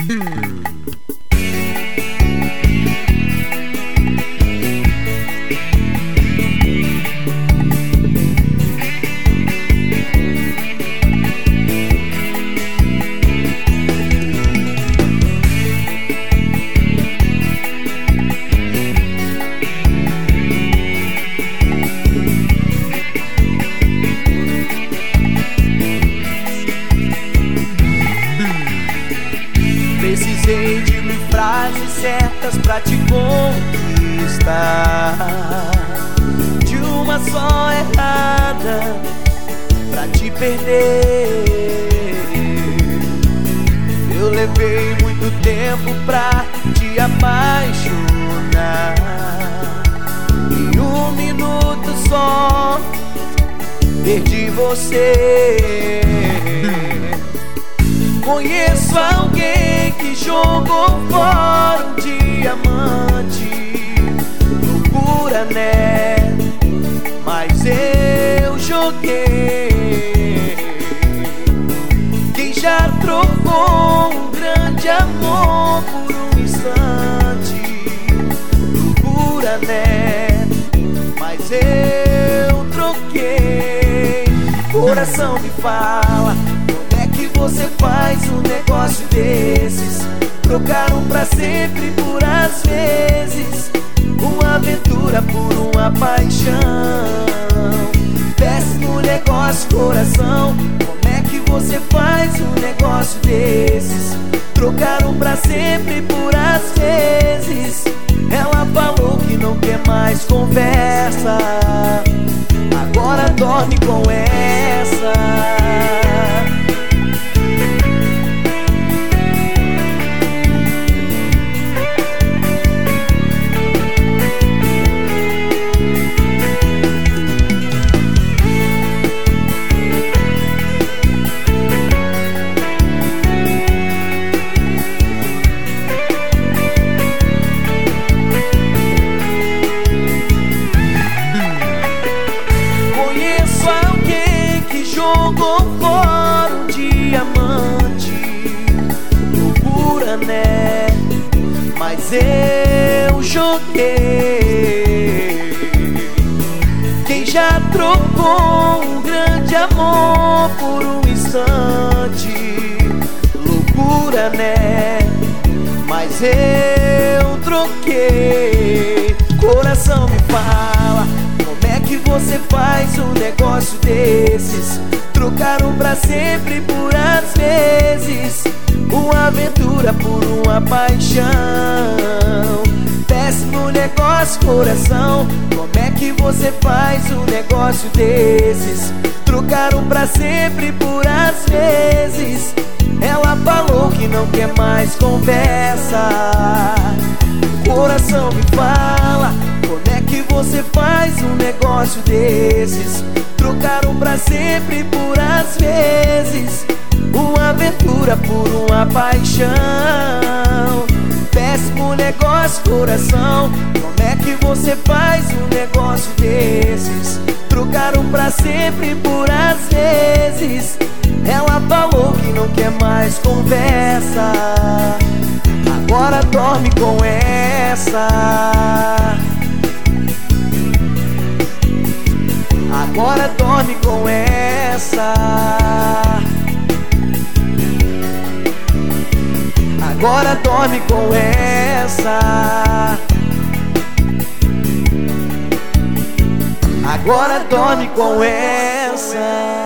Precisei de mil frases certas pra te conquistar, de uma só errada pra te perder. Eu levei muito tempo pra te apaixonar, em um minuto só perdi você. Conheço alguém que jogou fora um diamante, loucura, né? Mas eu joguei. Quem já trocou um grande amor por um instante, loucura, né? Mas eu troquei. Coração me fala, você faz um negócio desses? Trocaram pra sempre por às vezes, uma aventura por uma paixão. Péssimo negócio, coração. Como é que você faz um negócio desses? Trocaram pra sempre por às vezes. Ela falou que não quer mais conversa, agora dorme com essa. Jogou fora um diamante, loucura, né? Mas eu joguei. Quem já trocou um grande amor por um instante, loucura, né? Mas eu troquei. Coração me fala, como é que você faz um negócio desses? Trocaram pra sempre por às vezes, uma aventura por uma paixão. Péssimo negócio, coração. Como é que você faz um negócio desses? Trocaram pra sempre por às vezes. Ela falou que não quer mais conversa. Coração me fala, como é que você faz um negócio desses? Trocaram pra sempre por às vezes, uma aventura por uma paixão. Péssimo negócio, coração. Como é que você faz um negócio desses? Trocaram pra sempre por às vezes. Ela falou que não quer mais conversa, agora dorme com essa. Agora dorme com essa. Agora dorme com essa. Agora dorme com essa.